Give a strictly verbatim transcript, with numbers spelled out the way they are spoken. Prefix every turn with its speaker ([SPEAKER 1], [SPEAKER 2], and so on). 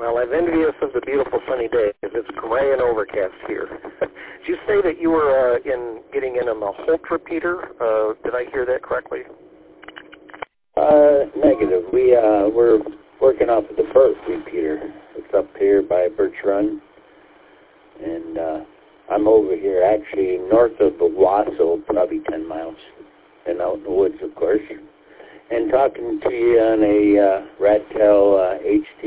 [SPEAKER 1] Well, I'm envious of the beautiful sunny day because it's gray and overcast here. Did you say that you were uh, in getting in on the Holt repeater? Uh, did I hear that correctly?
[SPEAKER 2] Uh, negative. We, uh, we're working off of the Burke repeater. It's up here by Birch Run. And uh, I'm over here actually north of Owasso, probably ten miles. And out in the woods, of course. And talking to you on a uh, Ratel uh, H